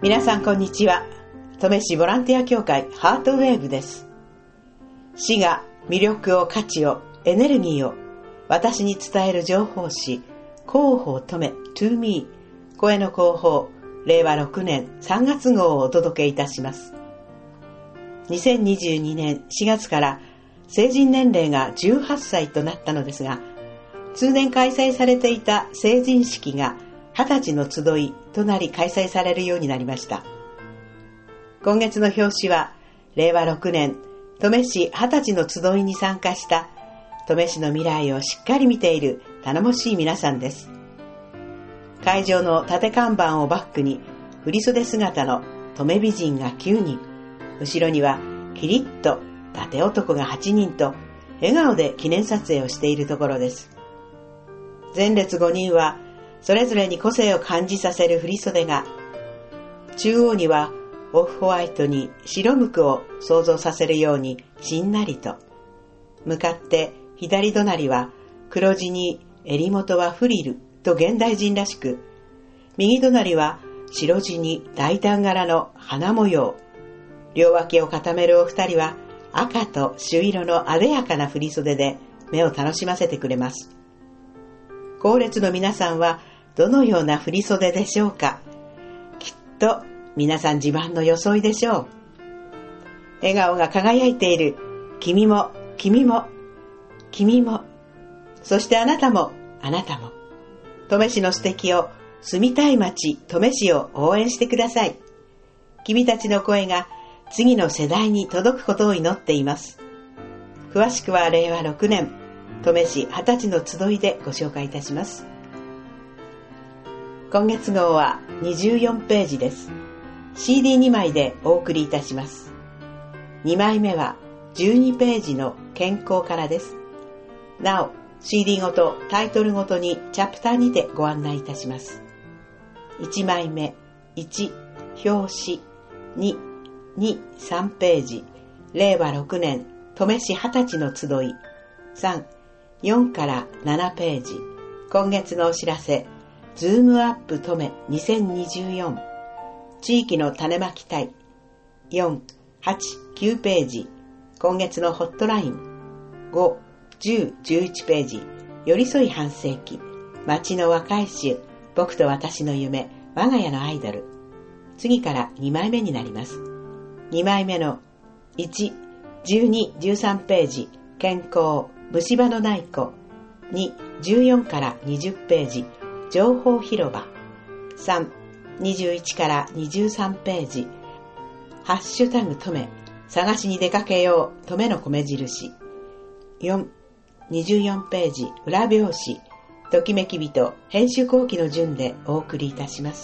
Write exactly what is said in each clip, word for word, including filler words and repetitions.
皆さんこんにちは。登米市ボランティア協会ハートウェーブです。市が魅力を価値をエネルギーを私に伝える情報誌広報登米 to me 声の広報れいわろくねんさんがつ号をお届けいたします。にせんにじゅうにねんしがつから成人年齢がじゅうはっさいとなったのですが、通年開催されていた成人式がはたちの集いとなり開催されるようになりました。今月の表紙はれいわろくねん登米市はたちの集いに参加した登米市の未来をしっかり見ている頼もしい皆さんです。会場の縦看板をバックに振袖姿の登米美人がきゅうにん、後ろにはキリッと伊達男がはちにんと笑顔で記念撮影をしているところです。前列ごにんはそれぞれに個性を感じさせる振袖が、中央にはオフホワイトに白無垢を想像させるようにしんなりと、向かって左隣は黒地に襟元はフリルと現代人らしく、右隣は白地に大胆柄の花模様、両脇を固めるお二人は赤と朱色の艶やかな振袖で目を楽しませてくれます。後列の皆さんはどのような振袖でしょうか。きっと皆さん自慢の装いでしょう。笑顔が輝いている君も君も君も、そしてあなたもあなたも、登米市の素敵を、住みたい街登米市を応援してください。君たちの声が次の世代に届くことを祈っています。詳しくはれいわろくねん登米市はたちの集いでご紹介いたします。今月号はにじゅうよんページです。 シーディーに 枚でお送りいたします。にまいめはじゅうにページの健康からです。なお シーディー ごとタイトルごとにチャプターにてご案内いたします。いちまいめいち表紙、ににさんページれいわろくねん登米市はたちの集い、さんよんからななページ今月のお知らせズームアップ登米にせんにじゅうよん地域の種まき隊、よん、はち、きゅうページ今月のホットライン、ご、じゅう、じゅういちページ寄り添い半世紀町の和解集僕と私の夢我が家のアイドル、次からにまいめになります。にまいめのいち、じゅうに、じゅうさんページ健康虫歯のない子、に、じゅうよんからにじゅうページ情報広場、さん、にじゅういちからにじゅうさんページハッシュタグ登米探しに出かけよう登米の米印、よん、にじゅうよんページ裏表紙ときめき人編集後期の順でお送りいたします。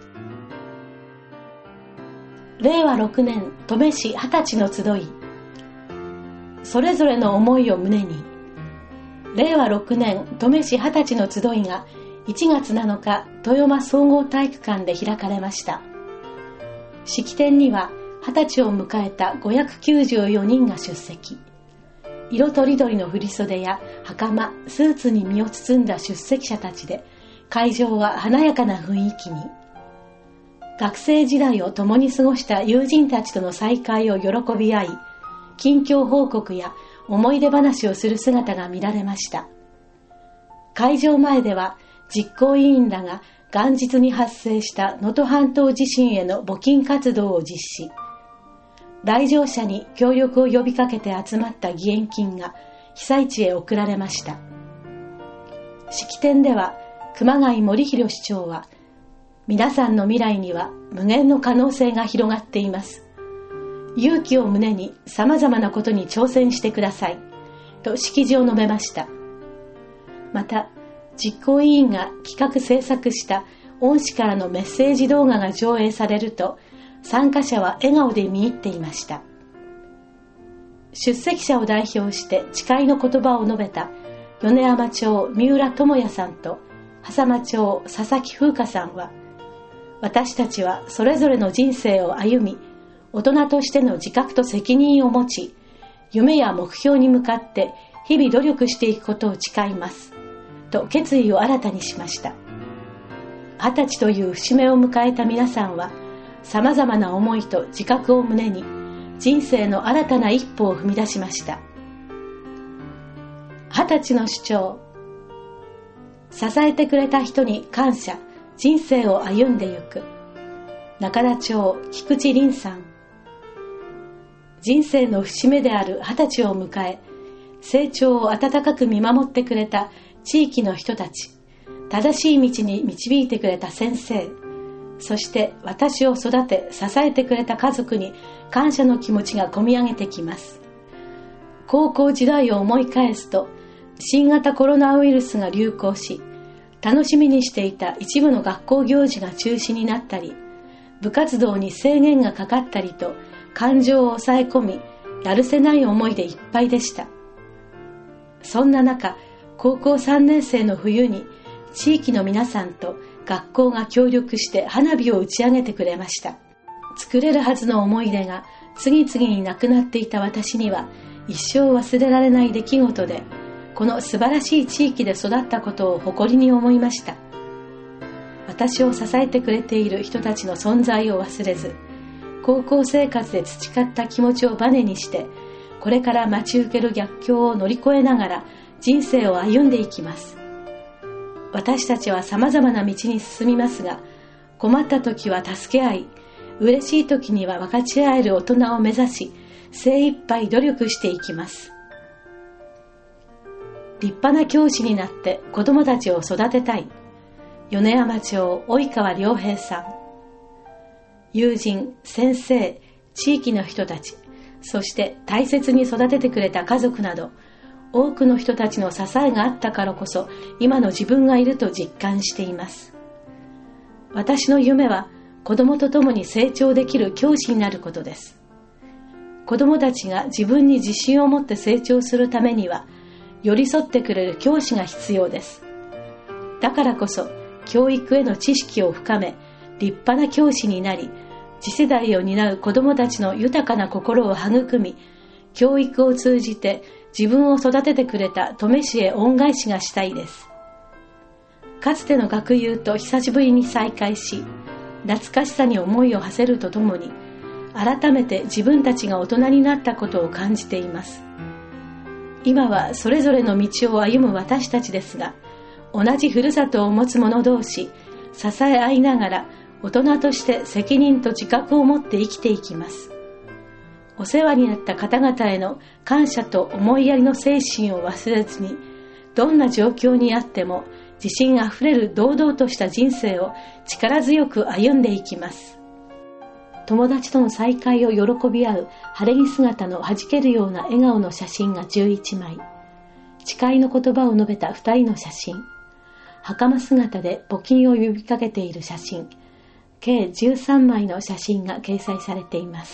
れいわろくねん登米市はたちの集い、それぞれの思いを胸に、れいわろくねん登米市はたちの集いがいちがつなのか豊間総合体育館で開かれました。式典にははたちを迎えたごひゃくきゅうじゅうよにんが出席。色とりどりの振袖や袴、スーツに身を包んだ出席者たちで会場は華やかな雰囲気に。学生時代を共に過ごした友人たちとの再会を喜び合い、近況報告や思い出話をする姿が見られました。会場前では実行委員らが元日に発生した能登半島地震への募金活動を実施。来場者に協力を呼びかけて集まった義援金が被災地へ送られました。式典では熊谷森弘市長は、皆さんの未来には無限の可能性が広がっています。勇気を胸に様々なことに挑戦してくださいと式辞を述べました。また実行委員が企画制作した恩師からのメッセージ動画が上映されると、参加者は笑顔で見入っていました。出席者を代表して誓いの言葉を述べた米山町三浦智也さんと笠間町佐々木風花さんは、私たちはそれぞれの人生を歩み、大人としての自覚と責任を持ち、夢や目標に向かって日々努力していくことを誓いますと決意を新たにしました。二十歳という節目を迎えた皆さんは、 様々な思いと自覚を胸に、人生の新たな一歩を踏み出しました。二十歳の主張。支えてくれた人に感謝、人生を歩んでゆく。中田町菊池凛さん。人生の節目である二十歳を迎え、成長を温かく見守ってくれた地域の人たち、正しい道に導いてくれた先生、そして私を育て支えてくれた家族に感謝の気持ちがこみ上げてきます。高校時代を思い返すと、新型コロナウイルスが流行し、楽しみにしていた一部の学校行事が中止になったり、部活動に制限がかかったりと、感情を抑え込み、やるせない思いでいっぱいでした。そんな中、高校さんねん生の冬に、地域の皆さんと学校が協力して花火を打ち上げてくれました。作れるはずの思い出が次々になくなっていた私には、一生忘れられない出来事で、この素晴らしい地域で育ったことを誇りに思いました。私を支えてくれている人たちの存在を忘れず、高校生活で培った気持ちをバネにして、これから待ち受ける逆境を乗り越えながら人生を歩んでいきます。私たちは様々な道に進みますが、困った時は助け合い、嬉しい時には分かち合える大人を目指し、精一杯努力していきます。立派な教師になって子供たちを育てたい。米山町及川良平さん。友人、先生、地域の人たち、そして大切に育ててくれた家族など、多くの人たちの支えがあったからこそ、今の自分がいると実感しています。私の夢は、子供と共に成長できる教師になることです。子供たちが自分に自信を持って成長するためには、寄り添ってくれる教師が必要です。だからこそ、教育への知識を深め、立派な教師になり、次世代を担う子供たちの豊かな心を育み、教育を通じて自分を育ててくれた登米市へ恩返しがしたいです。かつての学友と久しぶりに再会し、懐かしさに思いを馳せるとともに、改めて自分たちが大人になったことを感じています。今はそれぞれの道を歩む私たちですが、同じふるさとを持つ者同士、支え合いながら大人として責任と自覚を持って生きていきます。お世話になった方々への感謝と思いやりの精神を忘れずに、どんな状況にあっても自信あふれる堂々とした人生を力強く歩んでいきます。友達との再会を喜び合う晴れ着姿の弾けるような笑顔の写真がじゅういちまい。誓いの言葉を述べたふたりの写真。袴姿で募金を呼びかけている写真。計じゅうさんまいの写真が掲載されています。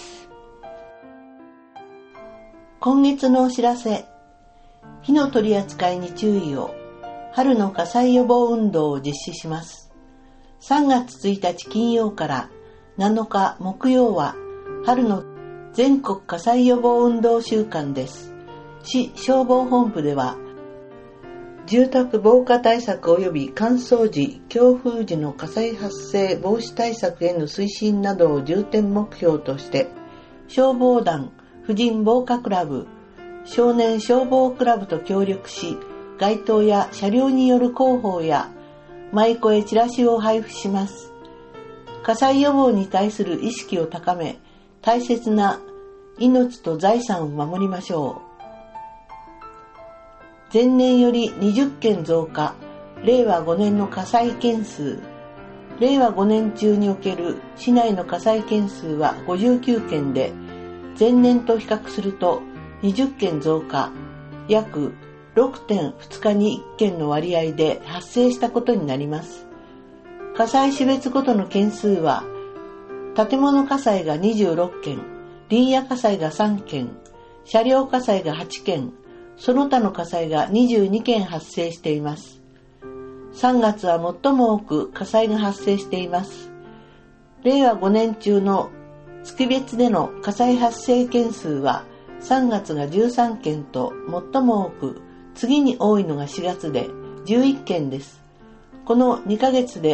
今月のお知らせ。火の取り扱いに注意を。春の火災予防運動を実施します。さんがつついたち金曜からなのか木曜は春の全国火災予防運動週間です。市消防本部では住宅防火対策及び乾燥時、強風時の火災発生防止対策への推進などを重点目標として消防団、婦人防火クラブ、少年消防クラブと協力し、街頭や車両による広報や舞妓へチラシを配布します。火災予防に対する意識を高め、大切な命と財産を守りましょう。前年よりにじゅっけん増加、れいわごねんの火災件数。れいわごねん中における市内の火災件数はごじゅうきゅうけんで、前年と比較するとにじゅっけん増加、約 ろくてんふつかにいっけんの割合で発生したことになります。火災種別ごとの件数は、建物火災がにじゅうろっけん、林野火災がさんけん、車両火災がはちけん、その他の火災がにじゅうにけん発生しています。さんがつは最も多く火災が発生しています。れいわごねん中の月別での火災発生件数はさんがつがじゅうさんけんと最も多く、次に多いのがしがつでじゅういっけんです。このにかげつで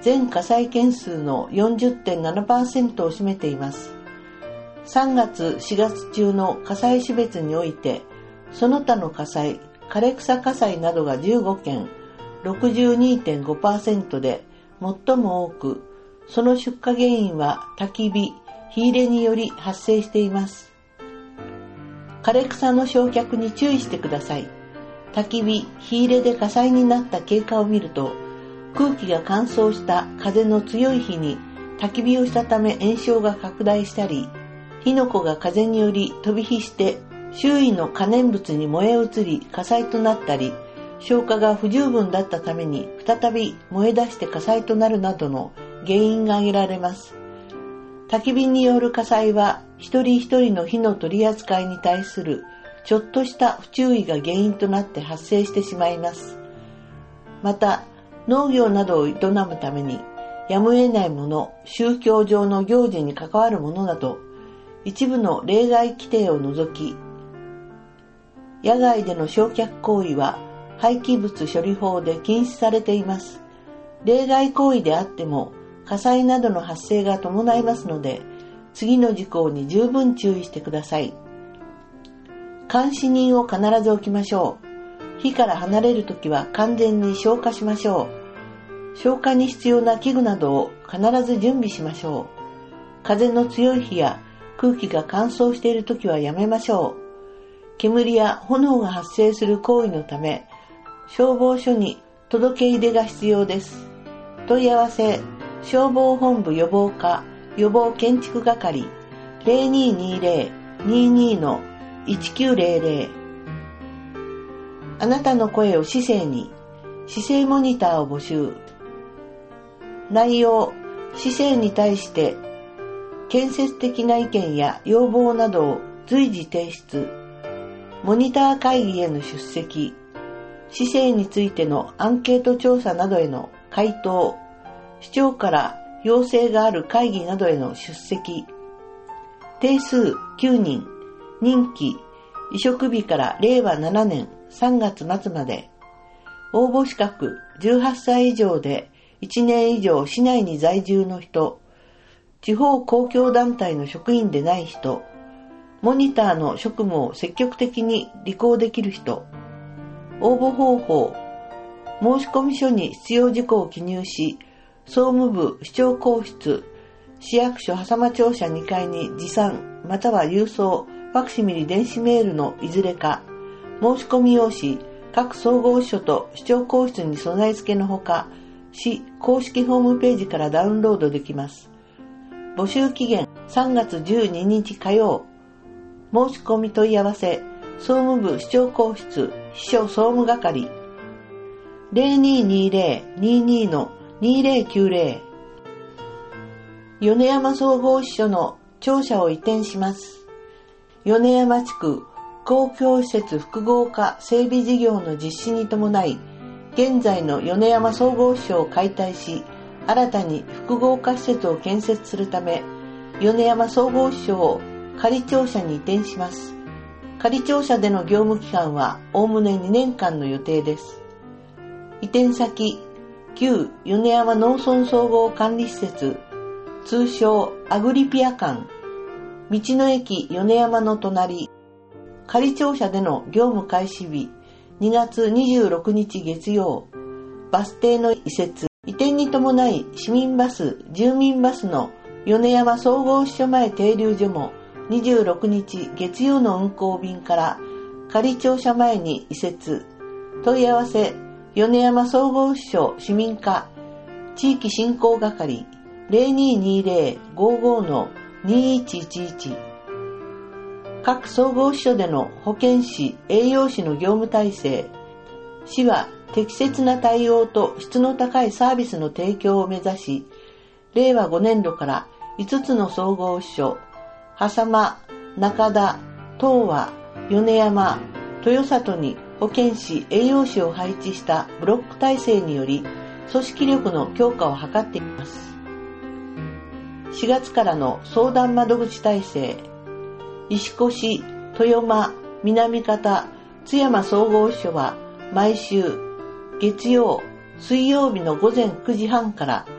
全火災件数の よんじゅってんななパーセント を占めています。さんがつしがつ中の火災種別において、その他の火災、枯れ草火災などがじゅうごけん、ろくじゅうにてんごパーセント で最も多く、その出火原因は焚き火、火入れにより発生しています。枯れ草の焼却に注意してください。焚き火、火入れで火災になった経過を見ると、空気が乾燥した風の強い日に焚き火をしたため延焼が拡大したり、火の粉が風により飛び火して周囲の可燃物に燃え移り火災となったり、消火が不十分だったために再び燃え出して火災となるなどの原因が挙げられます。焚き火による火災は一人一人の火の取り扱いに対するちょっとした不注意が原因となって発生してしまいます。また、農業などを営むためにやむを得ないもの、宗教上の行事に関わるものなど、一部の例外規定を除き、野外での焼却行為は廃棄物処理法で禁止されています。例外行為であっても火災などの発生が伴いますので、次の事項に十分注意してください。監視人を必ず置きましょう。火から離れるときは完全に消火しましょう。消火に必要な器具などを必ず準備しましょう。風の強い日や空気が乾燥しているときはやめましょう。煙や炎が発生する行為のため、消防署に届け入れが必要です。問い合わせ、消防本部予防課予防建築係 ゼロにーにーゼロ にーにー のいちきゅうゼロゼロ。あなたの声を市政に、市政モニターを募集。内容、市政に対して建設的な意見や要望などを随時提出。モニター会議への出席。市政についてのアンケート調査などへの回答。市長から要請がある会議などへの出席。定数きゅうにん。任期、委嘱日かられいわななねんさんがつまつまで。応募資格じゅうはっさい以上でいちねん以上市内に在住の人。地方公共団体の職員でない人。モニターの職務を積極的に履行できる人。応募方法。申込書に必要事項を記入し、総務部市長公室、市役所狭間庁舎にかいに持参または郵送、ファクシミリ電子メールのいずれか、申込用紙、各総合所と市長公室に備え付けのほか、市公式ホームページからダウンロードできます。募集期限さんがつじゅうににち火曜。申し込み問い合わせ、総務部市長公室、秘書総務係、ゼロにーにーゼロ にーにー のにーぜろきゅうぜろ。米山総合支所の庁舎を移転します。米山地区公共施設複合化整備事業の実施に伴い、現在の米山総合支所を解体し、新たに複合化施設を建設するため、米山総合支所を仮庁舎に移転します。仮庁舎での業務期間はおおむねにねんかんの予定です。移転先、旧米山農村総合管理施設、通称アグリピア館、道の駅米山の隣、仮庁舎での業務開始日、にがつにじゅうろくにち月曜、バス停の移設、移転に伴い市民バス、住民バスの米山総合支所前停留所もにじゅうろくにち月曜の運行便から仮庁舎前に移設。問い合わせ、米山総合支所市民課地域振興係 ゼロにーにーゼロ ごーごー のにーいちいちいち。各総合支所での保健師、栄養士の業務体制。市は適切な対応と質の高いサービスの提供を目指し、れいわごねんどからいつつの総合支所、狭間、中田、東和、米山、豊里に保健師、栄養士を配置したブロック体制により、組織力の強化を図っています。しがつからの相談窓口体制、石越、豊間、南方、津山総合支所は毎週月曜、水曜日のごぜんくじはんから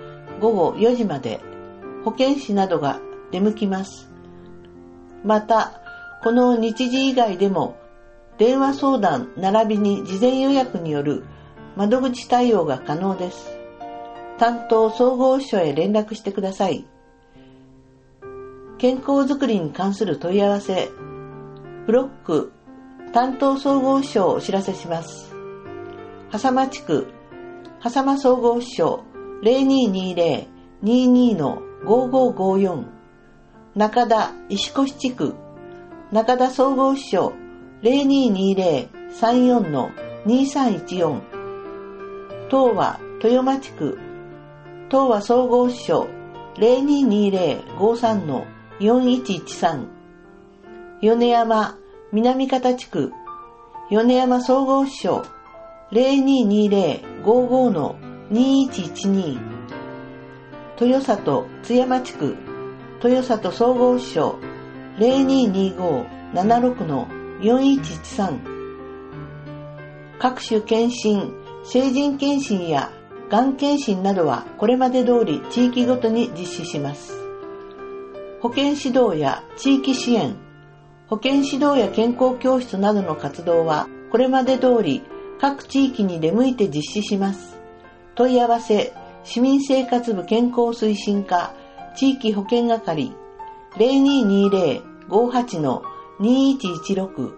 ごごよじまで保健師などが出向きます。また、この日時以外でも電話相談並びに事前予約による窓口対応が可能です。担当総合所へ連絡してください。健康づくりに関する問い合わせ、ブロック担当総合所をお知らせします。笠間地区笠間総合所 ゼロにーにーぜろ にーにー のごーごーごーよん、中田石越地区中田総合所 ゼロにーにーぜろ さんよん のにーさんいちよん、東和豊間地区東和総合所 ゼロにーにーぜろ ごーさん のよんいちいちさん、米山南方地区米山総合所 ゼロにーにーぜろ ごーごー のにーいちいちに、豊里津山地区豊里総合所 ゼロにーにーごー ななろく のよんいちいちさん、各種検診、成人検診やがん検診などはこれまで通り地域ごとに実施します。保健指導や地域支援、保健指導や健康教室などの活動はこれまで通り各地域に出向いて実施します。問い合わせ、市民生活部健康推進課地域保健係 ゼロにーにーぜろ ごーはち のにーいちいちろく。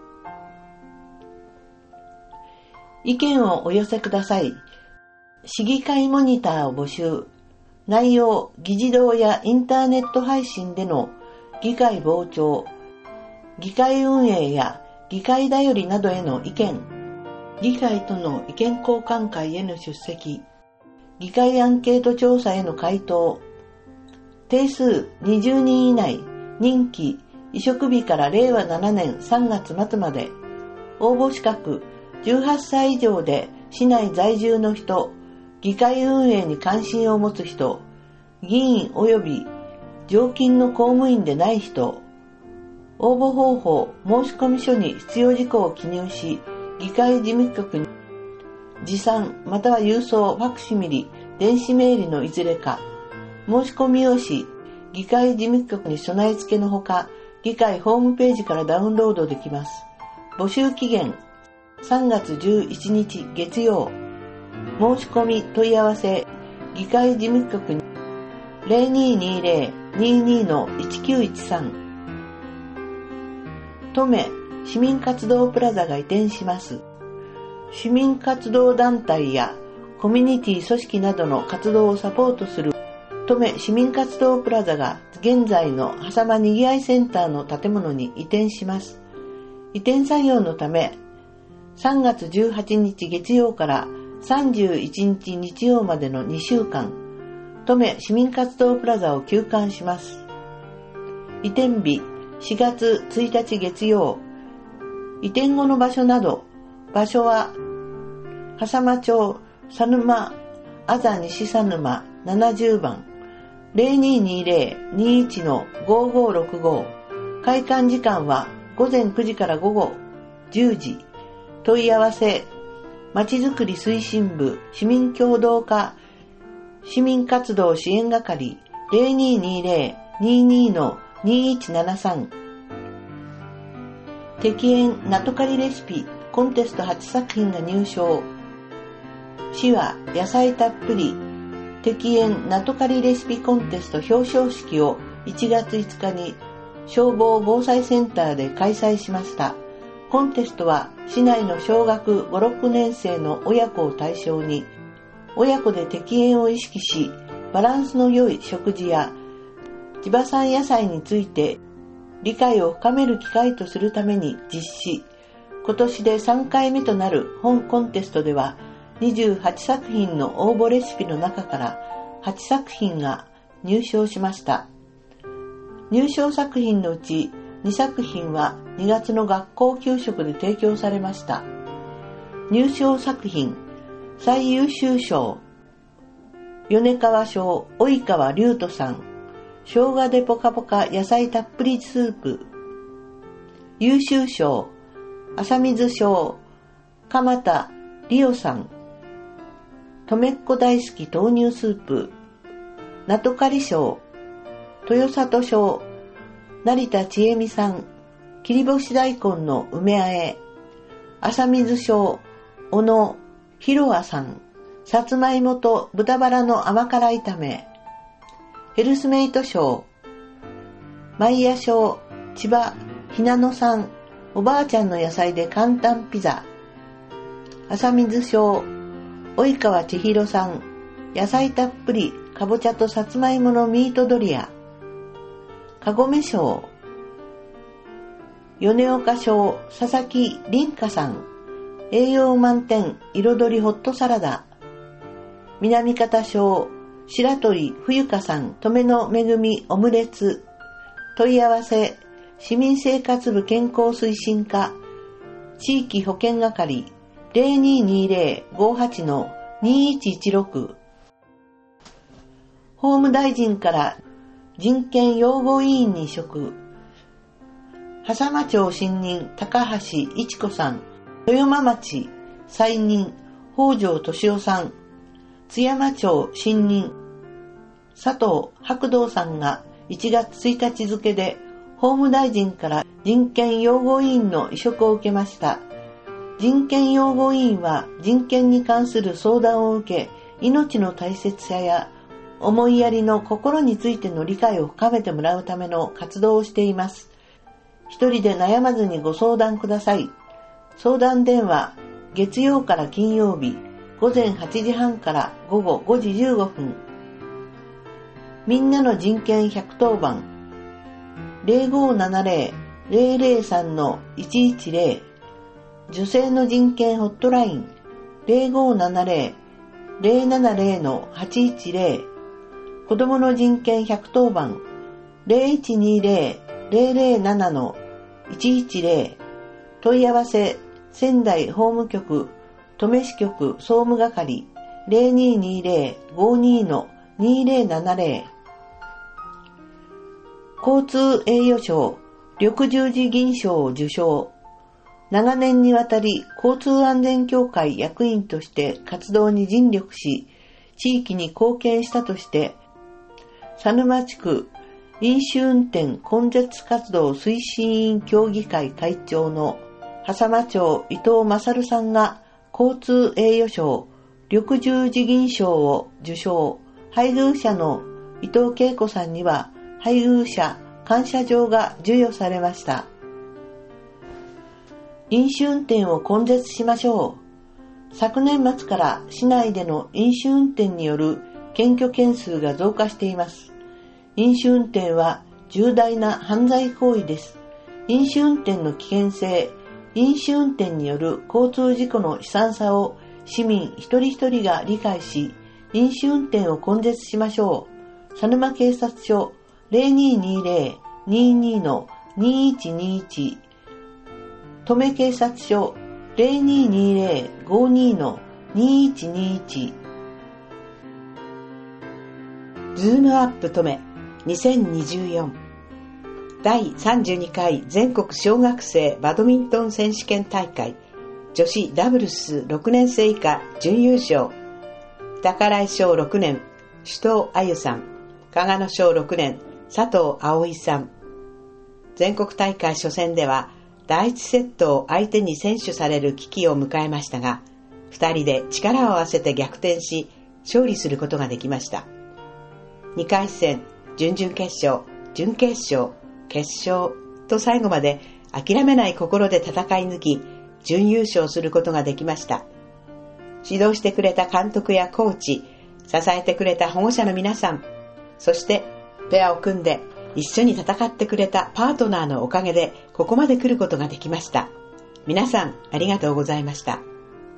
意見をお寄せください。市議会モニターを募集。内容、議事堂やインターネット配信での議会傍聴、議会運営や議会だよりなどへの意見、議会との意見交換会への出席、議会アンケート調査への回答、定数にじゅうにん以内、任期、委嘱日かられいわななねんさんがつ末まで、応募資格、じゅうはっさい以上で市内在住の人、議会運営に関心を持つ人、議員及び常勤の公務員でない人、応募方法、申込書に必要事項を記入し、議会事務局に持参または郵送、ファクシミリ、電子メールのいずれか、申込用紙、議会事務局に備え付けのほか、議会ホームページからダウンロードできます。募集期限、さんがつじゅういちにち月曜。申し込み問い合わせ、議会事務局に ゼロにーにーぜろ にーにー のいちきゅういちさん。登米市民活動プラザが移転します。市民活動団体やコミュニティ組織などの活動をサポートする登米市民活動プラザが現在の笠間にぎわいセンターの建物に移転します。移転作業のため、さんがつじゅうはちにち月曜からさんじゅういちにち日曜までのにしゅうかん、登米市民活動プラザを休館します。移転日しがつついたち月曜。移転後の場所など、場所は笠間町佐沼あざ西佐沼ななじゅうばん ゼロにーにーぜろ にーいちのごーごーろくご。開館時間はごぜんくじから午後じゅうじ。問い合わせ、まちづくり推進部市民協働課市民活動支援係 ゼロにーにーぜろ にーにーのにーいちななさん。適塩ナトカリレシピコンテストはちさく品が入賞。市は野菜たっぷり適塩ナトカリレシピコンテスト表彰式をいちがついつかに消防防災センターで開催しました。コンテストは市内の小学ご、ろくねんせいの親子を対象に、親子で適塩を意識し、バランスの良い食事や地場産野菜について理解を深める機会とするために実施。今年でさんかいめとなる本コンテストでは、にじゅうはちさく品の応募レシピの中からはちさく品が入賞しました。入賞作品のうちにさく品はにがつの学校給食で提供されました。入賞作品、最優秀賞、米川賞、及川龍斗さん、生姜でポカポカ野菜たっぷりスープ。優秀賞、浅水賞、鎌田理央さん、とめっこ大好き豆乳スープ。 名取狩賞、豊里賞、成田千恵美さん、切り干し大根の梅あえ、浅水賞、小野博和さん、さつまいもと豚バラの甘辛炒め、ヘルスメイト賞、マイヤ賞、千葉ひなのさん、おばあちゃんの野菜で簡単ピザ、浅水賞、及川千尋さん、野菜たっぷりかぼちゃとさつまいものミートドリア、かごめ賞、米岡賞、佐々木凛香さん、栄養満点彩りホットサラダ、南方賞、白鳥冬香さん、米の恵みオムレツ、問い合わせ、市民生活部健康推進課、地域保健係 ゼロにーにーゼロ ごーはち のにーいちいちろく、法務大臣から人権擁護委員に職、笠間町新任高橋一子さん、豊間町再任北条敏夫さん、津山町新任佐藤白道さんがいちがつついたち付で法務大臣から人権擁護委員の委嘱を受けました。人権擁護委員は人権に関する相談を受け、命の大切さや思いやりの心についての理解を深めてもらうための活動をしています。一人で悩まずにご相談ください。相談電話、月曜から金曜日、ごぜんはちじはんからごごごじじゅうごふん。みんなの人権ひゃくとおばん、ゼロごーななゼロ ゼロゼロさんのいちいちゼロ、女性の人権ホットライン、ゼロごーななゼロ ゼロななゼロのはちいちゼロ、子どもの人権ひゃくとおばん、ゼロいちにーゼロ ゼロゼロななのいちいちゼロ、問い合わせ、仙台法務局、登米支局総務係 ゼロにーにーゼロ ごーにーのにーゼロななゼロ、交通栄誉賞、緑十字銀賞を受賞。長年にわたり交通安全協会役員として活動に尽力し、地域に貢献したとして、佐沼地区飲酒運転根絶活動推進委員協議会会長の笠間町伊藤勝さんが交通栄誉賞、緑十字銀賞を受賞。配偶者の伊藤恵子さんには配偶者感謝状が授与されました。飲酒運転を根絶しましょう。昨年末から市内での飲酒運転による検挙件数が増加しています。飲酒運転は重大な犯罪行為です。飲酒運転の危険性、飲酒運転による交通事故の悲惨さを市民一人一人が理解し、飲酒運転を根絶しましょう。佐沼警察署 ゼロにーにーゼロ にーにーのにーいちにーいち、登米警察署 ゼロにーにーゼロ ごーにーのにーいちにーいち。 ズームアップ登米にせんにじゅうよんだいさんじゅうにかい全国小学生バドミントン選手権大会女子ダブルスろくねん生以下準優勝、宝井小ろくねん首藤あゆさん、加賀野小ろくねん佐藤葵さん。全国大会初戦では第一セットを相手に先取される危機を迎えましたが、二人で力を合わせて逆転し勝利することができました。にかい戦、準々決勝、準決勝、決勝と最後まで諦めない心で戦い抜き準優勝することができました。指導してくれた監督やコーチ、支えてくれた保護者の皆さん、そしてペアを組んで一緒に戦ってくれたパートナーのおかげでここまで来ることができました。皆さんありがとうございました。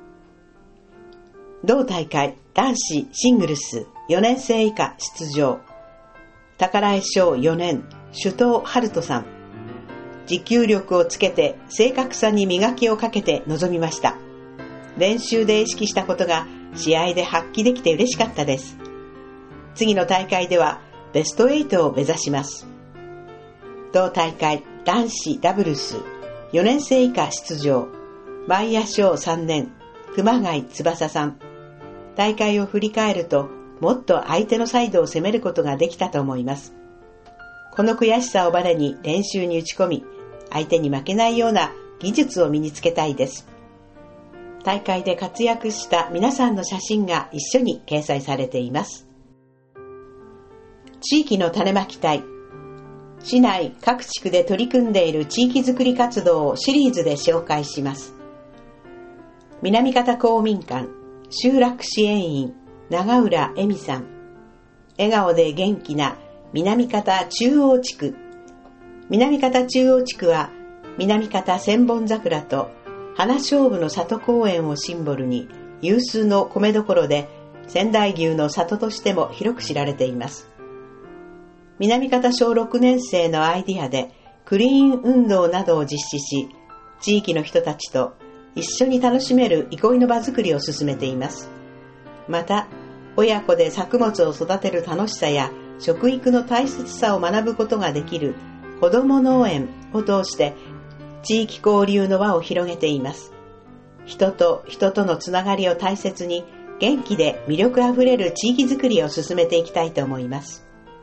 同大会男子シングルスよねん生以下出場、宝井小よねん首藤春人さん。持久力をつけて正確さに磨きをかけて臨みました。練習で意識したことが試合で発揮できて嬉しかったです。次の大会ではベストはちを目指します。同大会男子ダブルスよねん生以下出場、万野小さんねん熊谷翼さん。大会を振り返るともっと相手のサイドを攻めることができたと思います。この悔しさをバネに練習に打ち込み、相手に負けないような技術を身につけたいです。大会で活躍した皆さんの写真が一緒に掲載されています。地域の種まき隊。市内各地区で取り組んでいる地域づくり活動をシリーズで紹介します。南方公民館集落支援員長浦恵美さん。笑顔で元気な南方中央地区。南方中央地区は南方千本桜と花菖蒲の里公園をシンボルに有数の米どころで仙台牛の里としても広く知られています。南方小ろくねん生のアイディアでクリーン運動などを実施し、地域の人たちと一緒に楽しめる憩いの場づくりを進めています。また、親子で作物を育てる楽しさや食育の大切さを学ぶことができる子ども農園を通して地域交流の輪を広げています。人と人とのつながりを大切に元気で魅力あふれる地域づくりを進めていきたいと思います。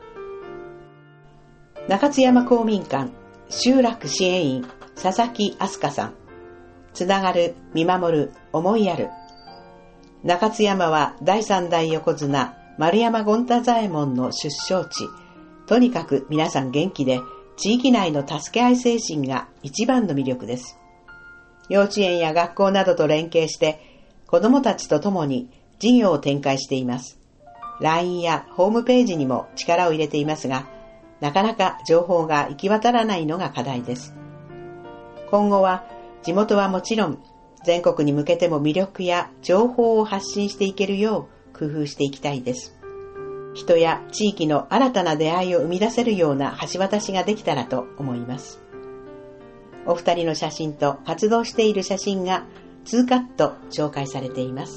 中津山公民館集落支援員佐々木飛鳥さん。つながる、見守る、思いやる。中津山はだいさん代横綱丸山権太左衛門の出生地。とにかく皆さん元気で、地域内の助け合い精神が一番の魅力です。幼稚園や学校などと連携して子どもたちと共に事業を展開しています。 ライン やホームページにも力を入れていますが、なかなか情報が行き渡らないのが課題です。今後は地元はもちろん全国に向けても魅力や情報を発信していけるよう工夫していきたいです。人や地域の新たな出会いを生み出せるような橋渡しができたらと思います。お二人の写真と活動している写真がにカット紹介されています。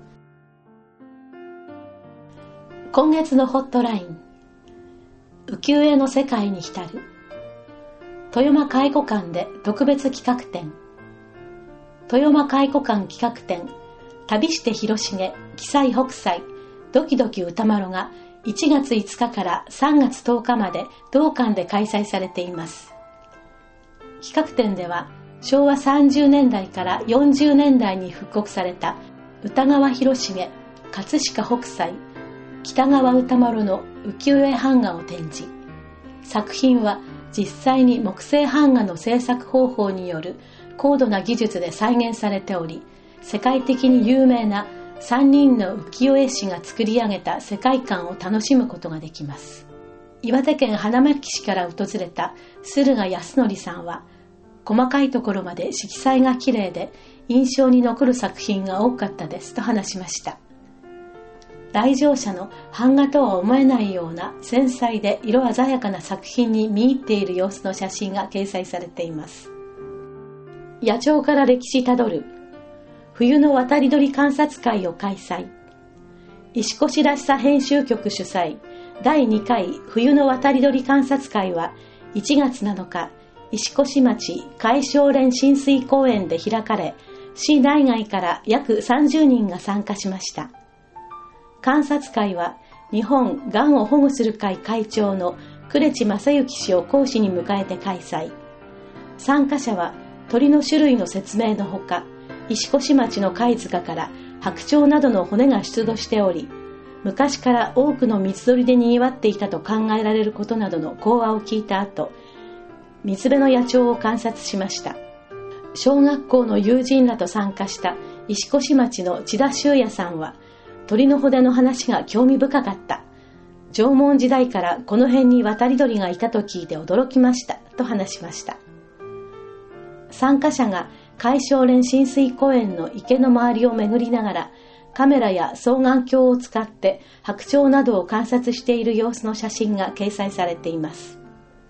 今月のホットライン、浮世絵の世界に浸る。豊山介護館で特別企画展。豊山介護館企画展、旅して広重、奇祭北斎、ドキドキ歌麿がいちがついつかからさんがつとおかまで同館で開催されています。企画展ではしょうわさんじゅうねんだいからよんじゅうねんだいに復刻された歌川広重、葛飾北斎、北川歌麿の浮世絵版画を展示。作品は実際に木製版画の制作方法による高度な技術で再現されており、世界的に有名なさんにんの浮世絵師が作り上げた世界観を楽しむことができます。岩手県花巻市から訪れた駿河康則さんは、細かいところまで色彩が綺麗で印象に残る作品が多かったですと話しました。来場者の版画とは思えないような繊細で色鮮やかな作品に見入っている様子の写真が掲載されています。野鳥から歴史たどる冬の渡り鳥観察会を開催。石越らしさ編集局主催だいにかい冬の渡り鳥観察会はいちがつなのか、石越町海晶連親水公園で開かれ、市内外から約さんじゅうにんが参加しました。観察会は日本がんを保護する会会長の呉地正幸氏を講師に迎えて開催。参加者は鳥の種類の説明のほか、石越町の貝塚から白鳥などの骨が出土しており、昔から多くの水鳥で賑わっていたと考えられることなどの講話を聞いた後、水辺の野鳥を観察しました。小学校の友人らと参加した石越町の千田修也さんは、鳥の骨の話が興味深かった。縄文時代からこの辺に渡り鳥がいたと聞いて驚きましたと話しました。参加者が海晶連親水公園の池の周りを巡りながらカメラや双眼鏡を使って白鳥などを観察している様子の写真が掲載されています。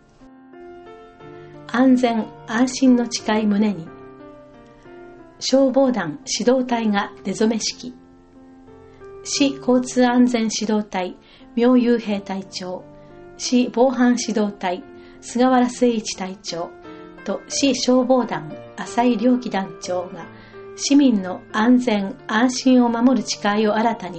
安全安心の誓い胸に、消防団指導隊が出初め式。市交通安全指導隊妙雄平隊長、市防犯指導隊菅原誠一隊長と市消防団浅井良樹団長が市民の安全安心を守る誓いを新たに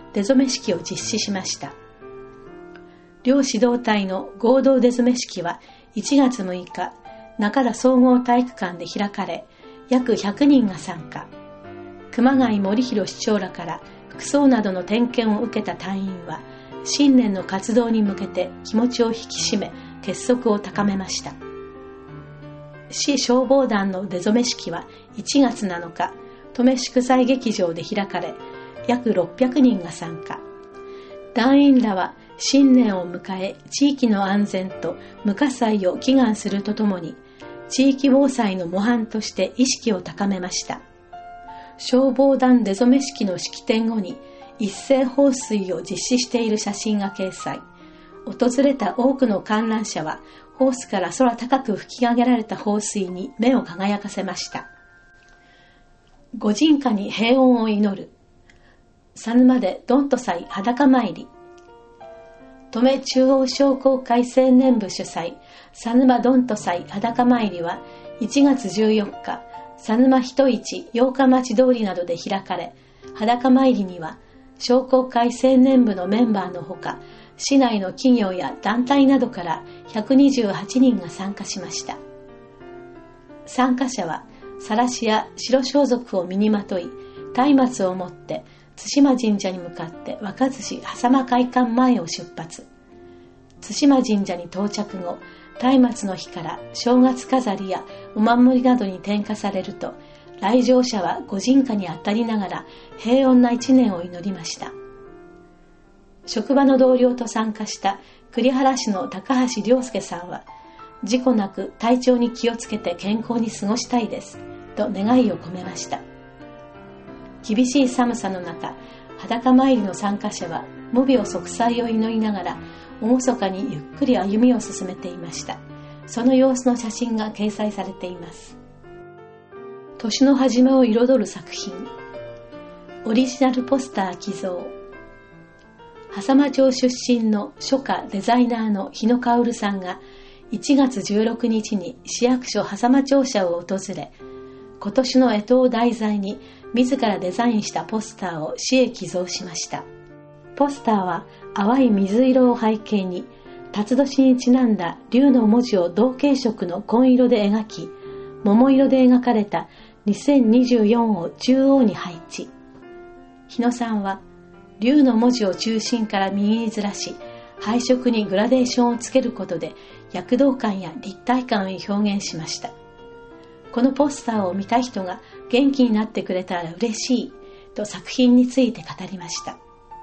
出初め式を実施しました。両指導隊の合同出初め式はいちがつむいか、中田総合体育館で開かれ、約ひゃくにんが参加。熊谷盛弘市長らから服装などの点検を受けた隊員は、新年の活動に向けて気持ちを引き締め、結束を高めました。市消防団の出初め式はいちがつなのか、登米祝祭劇場で開かれ、約ろっぴゃくにんが参加。団員らは新年を迎え、地域の安全と無火災を祈願するとともに、地域防災の模範として意識を高めました。消防団出初め式の式典後に一斉放水を実施している写真が掲載。訪れた多くの観覧者は、ホースから空高く吹き上げられた放水に目を輝かせました。御神火に平穏を祈る。佐沼でどんと祭裸参り。登米中央商工会青年部主催、佐沼どんと祭裸参りはいちがつじゅうよっか、佐沼人市八日町通りなどで開かれ、裸参りには商工会青年部のメンバーのほか、市内の企業や団体などからひゃくにじゅうはちにんが参加しました。参加者は、さらしや白装束を身にまとい、松明を持って対馬神社に向かって若寿司狭間会館前を出発。対馬神社に到着後、松明の日から正月飾りやお守りなどに点火されると、来場者は御神火に当たりながら平穏な一年を祈りました。職場の同僚と参加した栗原市の高橋良介さんは、事故なく体調に気をつけて健康に過ごしたいですと願いを込めました。厳しい寒さの中、裸参りの参加者は無病息災を祈りながら厳かにゆっくり歩みを進めていました。その様子の写真が掲載されています。年の初めを彩る作品、オリジナルポスター寄贈。狭間町出身の書家デザイナーの日野薫さんがいちがつじゅうろくにちに市役所狭間庁舎を訪れ、今年の干支を題材に自らデザインしたポスターを市へ寄贈しました。ポスターは淡い水色を背景に、辰年にちなんだ龍の文字を同系色の紺色で描き、桃色で描かれたにせんにじゅうよんを中央に配置。日野さんは、龍の文字を中心から右にずらし、配色にグラデーションをつけることで躍動感や立体感を表現しました。このポスターを見た人が元気になってくれたら嬉しいと作品について語りました。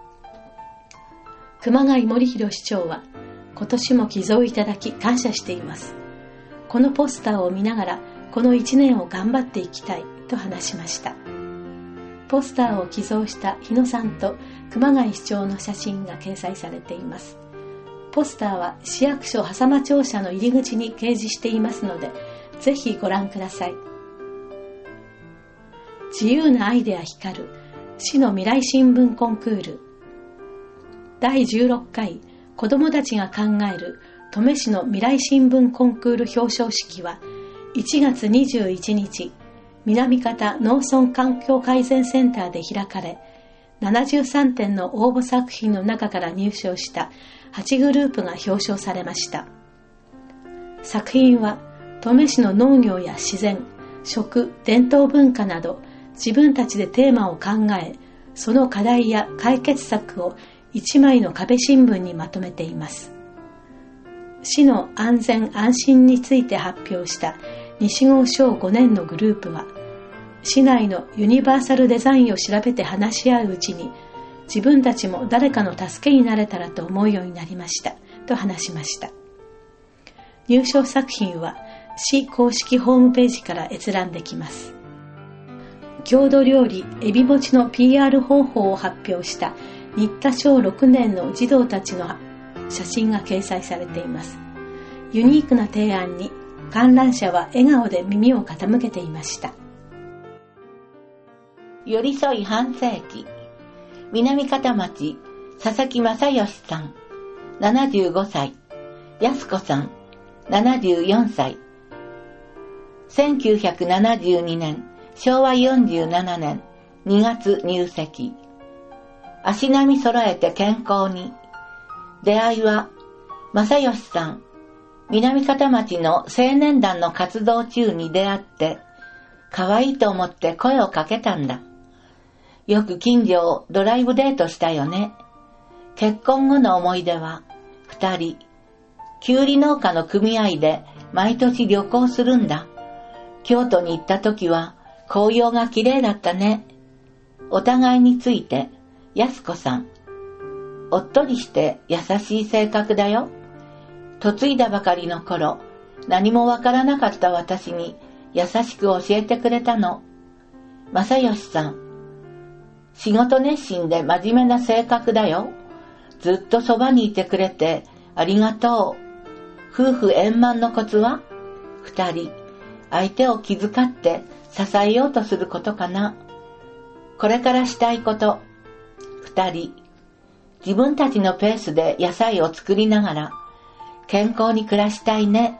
熊谷盛弘市長は、今年も寄贈いただき感謝しています。このポスターを見ながらこの一年を頑張っていきたいと話しました。ポスターを寄贈した日野さんと熊谷市長の写真が掲載されています。ポスターは市役所狭間庁舎の入り口に掲示していますので、ぜひご覧ください。自由なアイデア光る市の未来新聞コンクール。だいじゅうろっかい子どもたちが考える登米市の未来新聞コンクール表彰式はいちがつにじゅういちにち、南方農村環境改善センターで開かれ、ななじゅうさんてんの応募作品の中から入賞したはちグループが表彰されました。作品は登米市の農業や自然、食、伝統文化など自分たちでテーマを考え、その課題や解決策を一枚の壁新聞にまとめています。市の安全安心について発表した西郷小ごねんのグループは、市内のユニバーサルデザインを調べて話し合ううちに、自分たちも誰かの助けになれたらと思うようになりましたと話しました。入賞作品は市公式ホームページから閲覧できます。郷土料理エビ餅の ピーアール 方法を発表した新田小ろくねんの児童たちの写真が掲載されています。ユニークな提案に観覧者は笑顔で耳を傾けていました。 寄り添い半世紀、南方町佐々木正義さんななじゅうごさい、安子さんななじゅうよんさい。せんきゅうひゃくななじゅうにねんしょうわよんじゅうななねんにがつ入籍。 足並み揃えて健康に。出会いは、正義さん、南方町の青年団の活動中に出会って、可愛いと思って声をかけたんだ。よく近所をドライブデートしたよね。結婚後の思い出は、二人、きゅうり農家の組合で毎年旅行するんだ。京都に行った時は紅葉が綺麗だったね。お互いについて、安子さん。おっとりして優しい性格だよ。嫁いだばかりの頃、何もわからなかった私に優しく教えてくれたの。正義さん。仕事熱心で真面目な性格だよ。ずっとそばにいてくれてありがとう。夫婦円満のコツは？二人、相手を気遣って支えようとすることかな。これからしたいこと。二人、自分たちのペースで野菜を作りながら健康に暮らしたいね。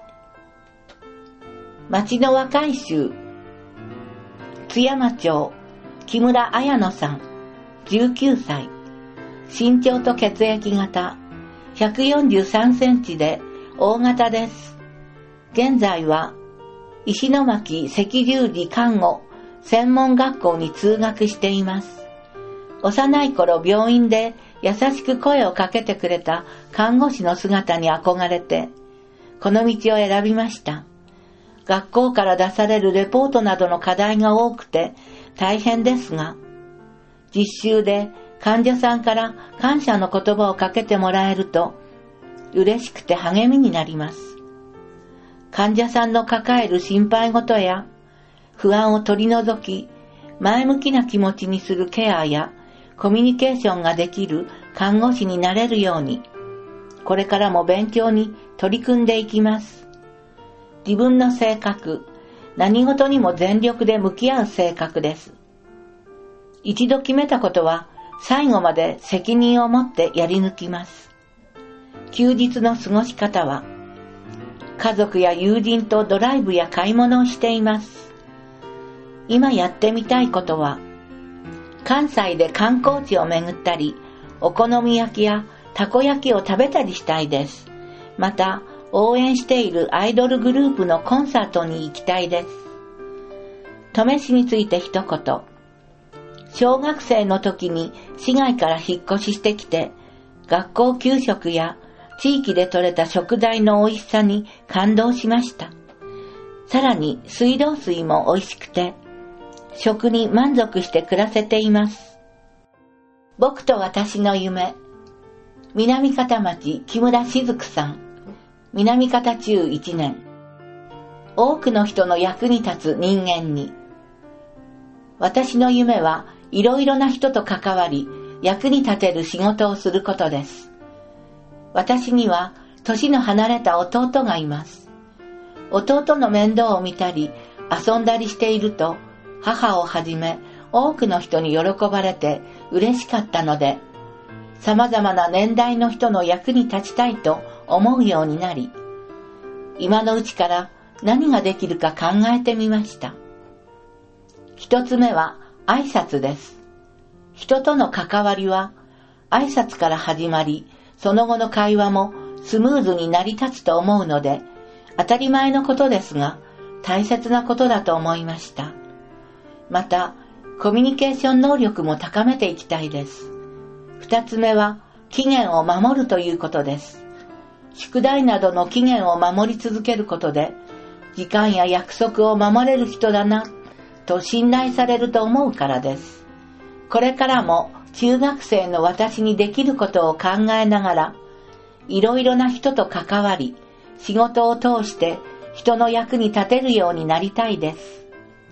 町の若い衆、津山町、木村彩乃さん、じゅうきゅうさい。身長と血液型、ひゃくよんじゅうさんセンチで大型です。現在は、石巻赤十字看護専門学校に通学しています。幼い頃病院で優しく声をかけてくれた看護師の姿に憧れて、この道を選びました。学校から出されるレポートなどの課題が多くて大変ですが、実習で患者さんから感謝の言葉をかけてもらえると嬉しくて励みになります。患者さんの抱える心配事や不安を取り除き、前向きな気持ちにするケアやコミュニケーションができる看護師になれるように、これからも勉強に取り組んでいきます。自分の性格、何事にも全力で向き合う性格です。一度決めたことは最後まで責任を持ってやり抜きます。休日の過ごし方は、家族や友人とドライブや買い物をしています。今やってみたいことは、関西で観光地を巡ったり、お好み焼きやたこ焼きを食べたりしたいです。また、応援しているアイドルグループのコンサートに行きたいです。登米市について一言。小学生の時に市外から引っ越ししてきて、学校給食や地域で採れた食材の美味しさに感動しました。さらに水道水も美味しくて、食に満足して暮らせています。僕と私の夢。南方町木村雫さん。南方中いちねん。多くの人の役に立つ人間に。私の夢はいろいろな人と関わり、役に立てる仕事をすることです。私には年の離れた弟がいます。弟の面倒を見たり、遊んだりしていると、母をはじめ多くの人に喜ばれて嬉しかったので、様々な年代の人の役に立ちたいと思うようになり、今のうちから何ができるか考えてみました。一つ目は挨拶です。人との関わりは挨拶から始まり、その後の会話もスムーズに成り立つと思うので、当たり前のことですが、大切なことだと思いました。また、コミュニケーション能力も高めていきたいです。二つ目は、期限を守るということです。宿題などの期限を守り続けることで、時間や約束を守れる人だな、と信頼されると思うからです。これからも中学生の私にできることを考えながら、いろいろな人と関わり、仕事を通して人の役に立てるようになりたいです。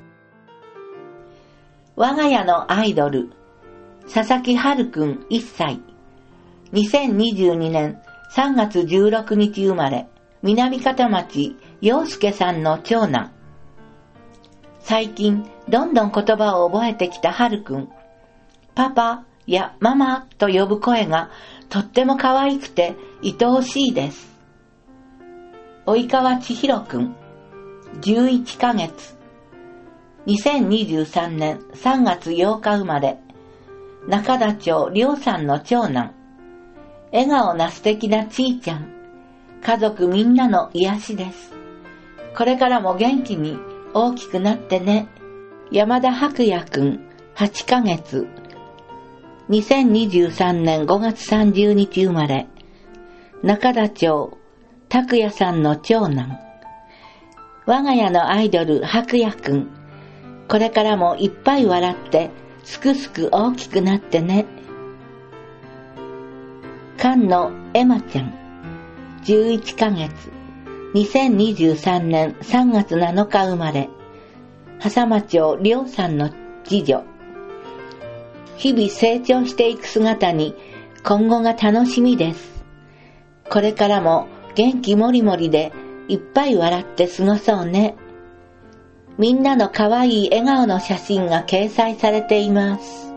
我が家のアイドル、佐々木春くんいっさい。にせんにじゅうにねんさんがつじゅうろくにち生まれ、南方町陽介さんの長男。最近、どんどん言葉を覚えてきた春くん。パパやママと呼ぶ声がとっても可愛くて愛おしいです。及川千尋くん、じゅういっかげつ。にせんにじゅうさんねんさんがつようか生まれ、 中田町りょうさんの長男。笑顔な素敵なちーちゃん。家族みんなの癒しです。これからも元気に大きくなってね。山田白也くん、はちかげつ。にせんにじゅうさんねんごがつさんじゅうにち生まれ。中田町、拓也さんの長男。我が家のアイドル白也くん。これからもいっぱい笑って、すくすく大きくなってね。菅野エマちゃん、じゅういっかげつ。にせんにじゅうさんねんさんがつなのか生まれ。笠間町りょうさんの次女。日々成長していく姿に今後が楽しみです。これからも元気もりもりでいっぱい笑って過ごそうね。みんなの可愛い笑顔の写真が掲載されています。